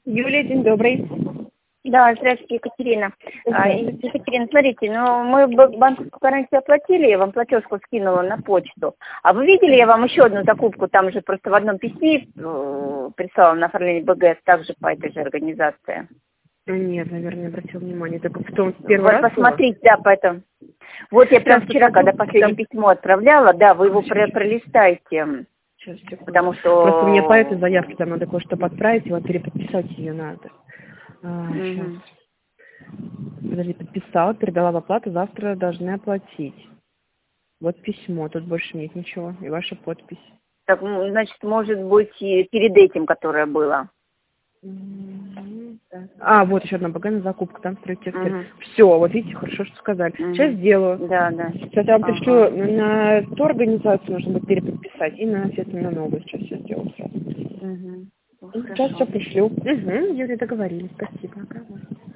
Юлия, день добрый. Да, здравствуйте, Екатерина. Екатерина, смотрите, ну мы банковскую гарантию оплатили, я вам платежку скинула на почту. А вы видели, я вам еще одну закупку, там же просто в одном письме прислала на оформление БГС, также по этой же организации. Нет, наверное, не обратил внимания. Только в том первый Вот раз посмотрите, да, поэтому. Вот я прям вчера, когда последнее письмо отправляла, да, вы его пролистайте. Сейчас, секунду. Потому что... Просто мне по этой заявке там надо кое-что подправить, вот переподписать ее надо. Сейчас. Подожди, подписала, передала в оплату, завтра должны оплатить. Вот письмо, тут больше нет ничего, и ваша подпись. Так, значит, может быть, и перед этим, которое было. Вот еще одна багажная закупка, там строительный. Все, вот видите, хорошо, что сказали. Сейчас сделаю. Да, да. Сейчас я вам пришлю на ту организацию, нужно будет переподписать, и на, естественно, на новую сейчас все сделаю сразу. Сейчас все пришлю. Юрий, договорились, спасибо.